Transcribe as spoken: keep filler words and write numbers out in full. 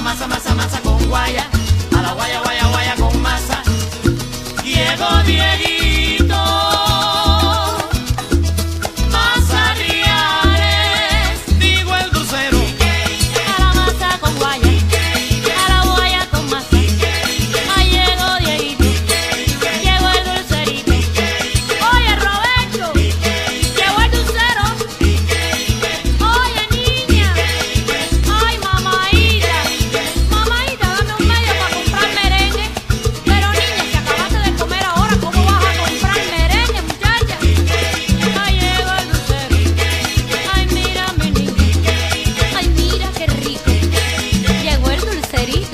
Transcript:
masa, masa, masa con guaya, a la guaya, guaya, guaya con masa. Llegó Dieguito, masa Riales, digo el dulcero. A la masa con guaya, a la guaya con masa. Ahí llegó Dieguito, llegó el dulcerito. Oye Roberto, llegó el dulcero. Oye niña, ay mamaita, mamaita, dame un medio para comprar merengue. Pero niña, si acabaste de comer ahora, ¿cómo vas a comprar merengue, muchacha? Ahí llegó el dulcero. Ay mira mi niña, ay mira qué rico. Llegó el dulcerito.